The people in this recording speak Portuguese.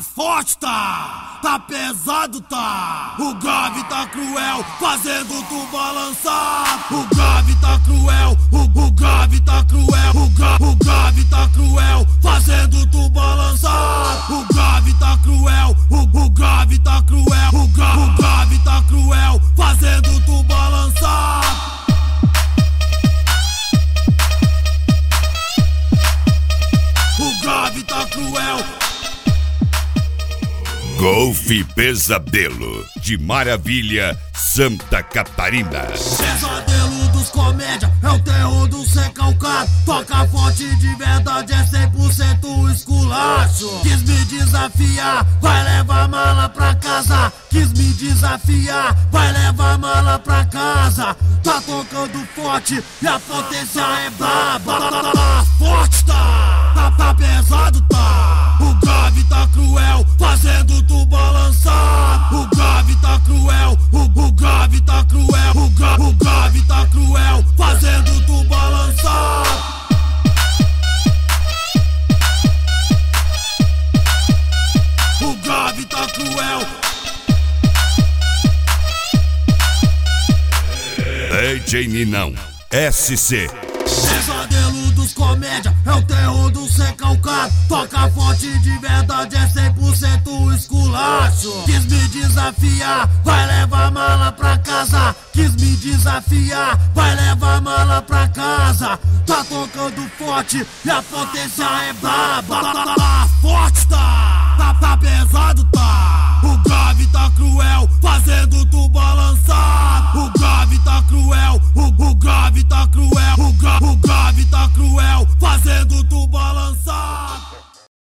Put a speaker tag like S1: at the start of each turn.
S1: forte, tá pesado, tá. O grave tá cruel, fazendo tu balançar. O grave tá cruel, o grave tá cruel, o grave tá cruel, fazendo tu balançar. O grave tá cruel, o grave tá cruel, o grave tá cruel, fazendo tu balançar. O grave tá cruel.
S2: Golfe Pesadelo, de Maravilha, Santa Catarina.
S1: Pesadelo dos comédia, é o terror do sem calcado. Toca forte de verdade, é 100% esculacho. Quis me desafiar, vai levar mala pra casa. Quis me desafiar, vai levar mala pra casa. Tá tocando forte e a potência é braba. Forte tá pesado, tá. O grave tá cruel, fazendo tu balançar. O grave tá cruel, o grave tá cruel, o grave tá cruel, fazendo tu balançar. O grave tá cruel.
S2: DJ Ninão, SC.
S1: Pesadelo dos comédia, é o terror do sem calcado. Toca forte de verdade, é 100% esculacho. Quis me desafiar, vai levar mala pra casa. Quis me desafiar, vai levar mala pra casa. Tá tocando forte e a potência é braba.